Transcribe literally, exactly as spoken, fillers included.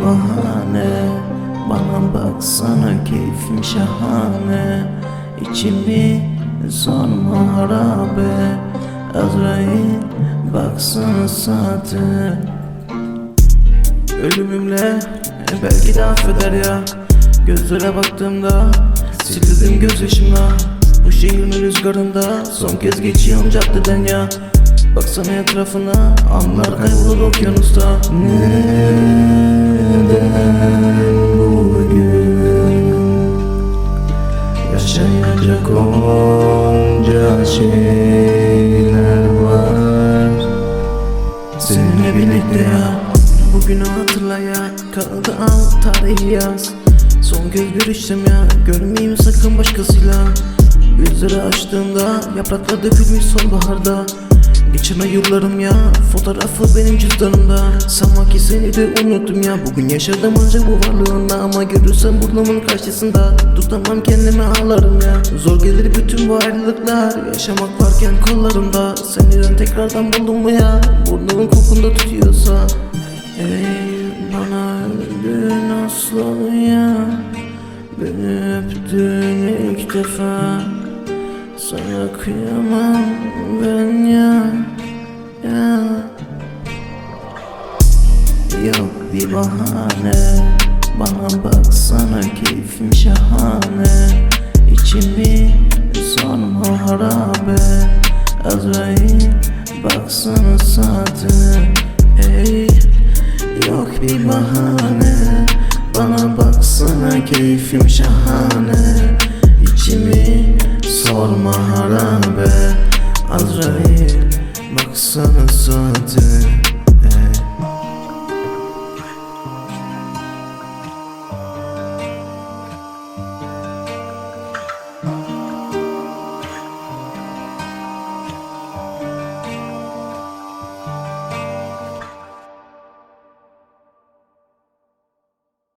bahane, bana baksana keyfim şahane. İçimi sorma harabe, Azrail baksana saate. Ölümümle belki de affeder ya, gözlere baktığımda sildim gözyaşımla. Bu şehrin rüzgarında son kez geçiyorum caddeden ya. Baksana etrafına, anlar kaybolur okyanusta. Neden bugün yaşayacak onca şeyler var seninle birlikte ya. Bugünü hatırla ya, kağıda al tarihi yaz. Son göz görüştüm ya, görmeyeyim sakın başkasıyla. Gözleri açtığımda yapraklar dökülmüş sonbaharda. Geçirme yıllarım ya, fotoğrafı benim cüzdanımda. Sanma ki seni de unuttum ya, bugün yaşadım ancak bu varlığında. Ama görürsem burnumun karşısında tutamam kendimi, ağlarım ya. Zor gelir bütün bu ayrılıklar, yaşamak varken kollarımda. Seniden tekrardan buldum mu ya, burnumun kokunda tutuyorsa. Ey bana öldün aslan ya, beni öptün ilk defa. Sana kıyamam ben ya, ya. Yok bir bahane, bana baksana keyfim şahane. İçimi sorma harabe, Azrail baksana saate. Ey yok bir bahane, bana baksana keyfim şahane. İçimi